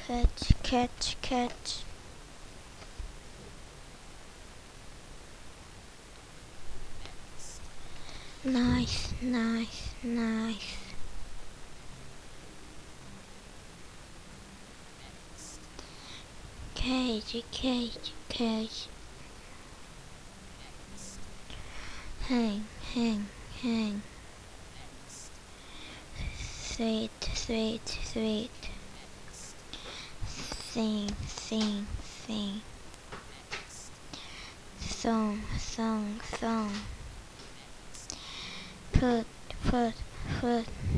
Catch, catch, catch. Nice, nice, nice. Cage, cage, cage. Hang, hang, hang. Sweet, sweet, sweet. Sing, sing, sing. Song, song, song. Put, put, put.